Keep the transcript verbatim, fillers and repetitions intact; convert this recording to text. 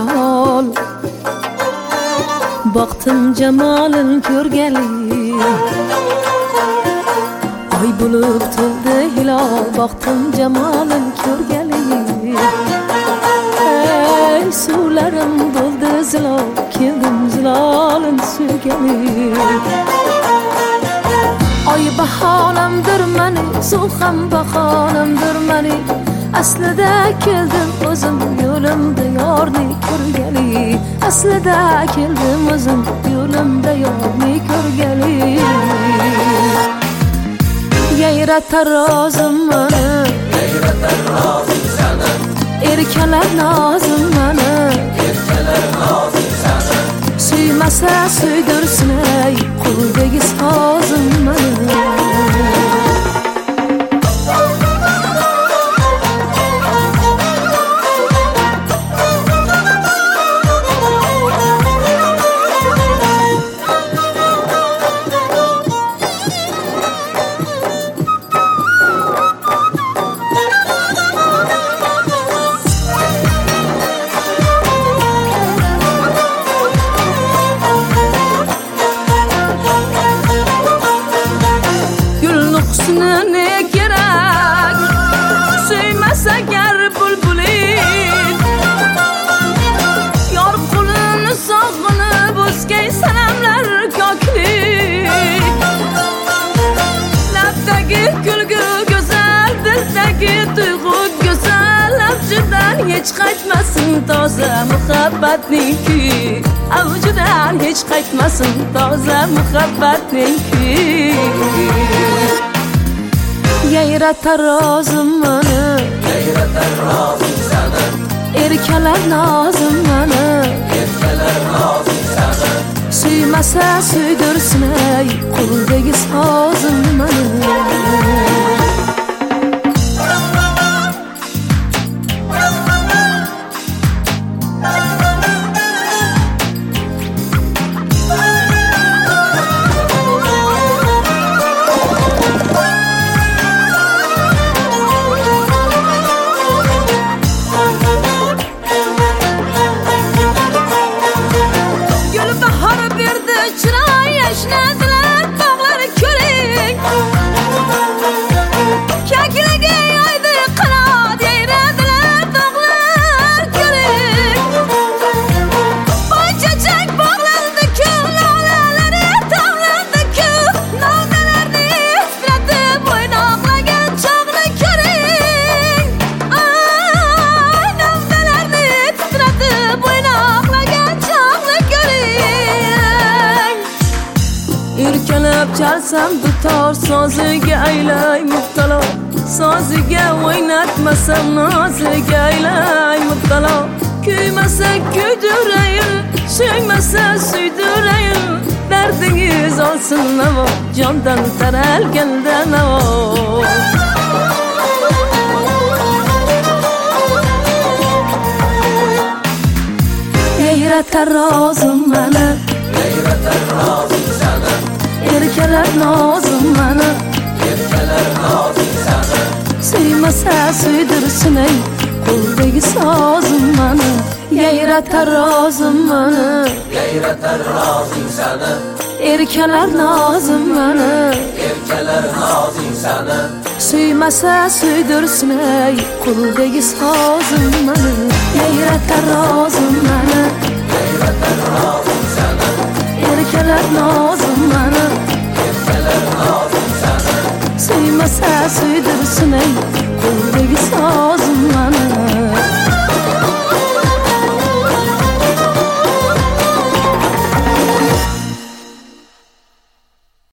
hilol Baktım cemalin ko'rgali Ay bulup to'ldi hilol Baktım cemalin ko'rgali Ey suvlarim bo'ldi zilol Keldim zilolin suygali Ay bahonamdir mani suv ham bahonamdir mani Aslida keldim o'zim yo'limda yorni ko'rgali Aslida keldim o'zim yo'limda yorni ko'rgali Yayratar rozim mani Yayratar rozim sana Erkalar nozim mani Erkalar nozim sana Suymasa suydirsin ey Qo'ldagi sozim mani Ne gerek Suymasa ger bulbulin Yor qulini sog'inib o'zgay sanamlar ko'klik Labdagi kulgu go'zal Dildagi tuyg'u go'zal Avjidan hech qaytmasin toza muhabbatniki Avjidan hech qaytmasin toza muhabbatniki Yayratar rozim mani Yayratar rozim sana Erkalar nozim mani Erkalar nozim sana Suymasa suydirsin ey Qo'ldagi sozim mani Erkalab chalsam dutor soziga aylay muftalo Soziga o'ynatmasam noziga aylay muftalo Kuymasa kuydirayim, suymasa suydirayim Dardingiz olsin navo, jondan taralganda navo Yayratar rozim mani Yayratar rozim sana Erkalar nozim mani Erkalar nozim sana Suymasa suydirsin ey Qo'ldagi sozim mani Yayratar rozim mani Yayratar rozim sana Erkalar nozim mani Erkalar nozim sana Suymasa suydirsin ey Qo'ldagi sozim mani Yayratar rozim mani Yayratar rozim sana Erkalar nozim mani Erkalar nozim sana Suymasa suydirsin ey Qo'ldagi sozim mani